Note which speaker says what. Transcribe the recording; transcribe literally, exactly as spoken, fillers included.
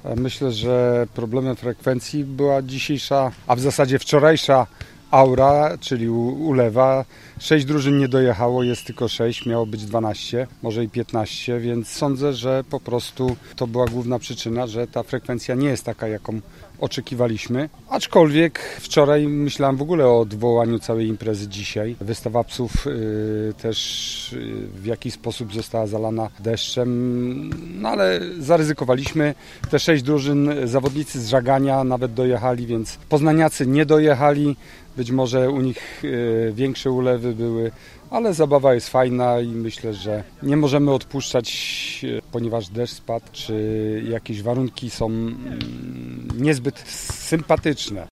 Speaker 1: Myślę, że problemem frekwencji była dzisiejsza, a w zasadzie wczorajsza aura, czyli ulewa. Sześć drużyn nie dojechało, jest tylko sześć, miało być dwanaście, może i piętnaście, więc sądzę, że po prostu to była główna przyczyna, że ta frekwencja nie jest taka, jaką oczekiwaliśmy. Aczkolwiek wczoraj myślałem w ogóle o odwołaniu całej imprezy dzisiaj. Wystawa psów y, też y, w jakiś sposób została zalana deszczem, no ale zaryzykowaliśmy. Te sześć drużyn, zawodnicy z Żagania nawet dojechali, więc poznaniacy nie dojechali. Być może u nich y, większe ulewy były, ale zabawa jest fajna i myślę, że nie możemy odpuszczać, ponieważ deszcz spadł, czy jakieś warunki są niezbyt sympatyczne.